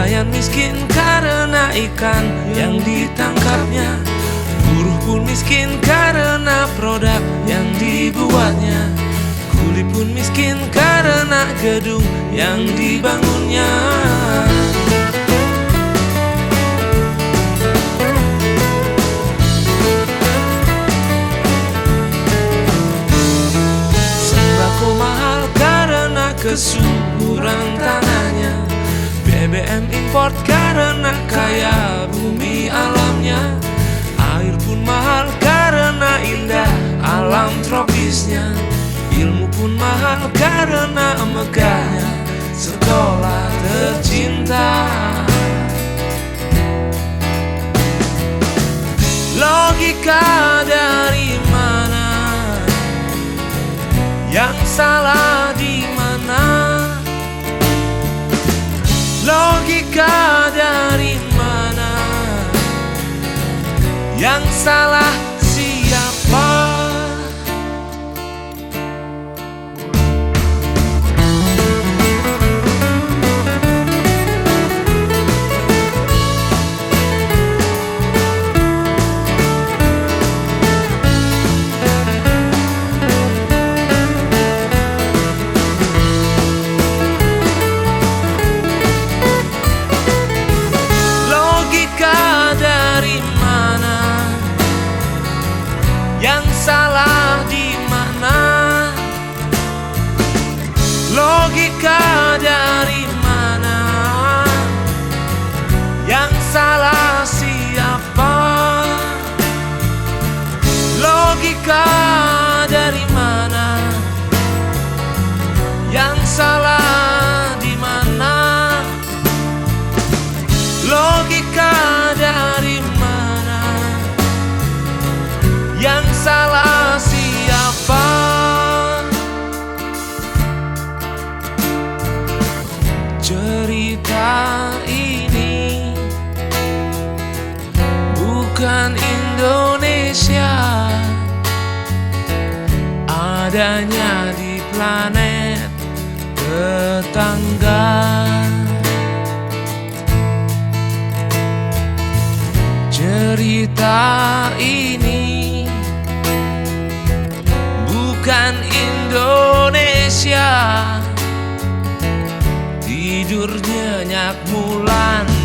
nelayan miskin karena ikan yang ditangkapnya. Buruh pun miskin karena produk yang dibuatnya. Kuli pun miskin karena gedung yang dibangunnya. Sembako mahal karena kesuburan tanahnya. BBM import karena kaya bumi alamnya. Air pun mahal karena indah alam tropisnya. Ilmu pun mahal karena megahnya sekolah tercinta. Logika dari mana? Yang salah di mana? Logika dari mana? Yang salah siapa? Yang salah di mana? Logika dari mana? Yang salah siapa? Logika dari mana? Yang salah di mana? Logika dari mana? Yang salah siapa? Cerita ini bukan Indonesia, adanya di planet tetangga. Cerita ini bukan Indonesia, tidur nyenyak bulan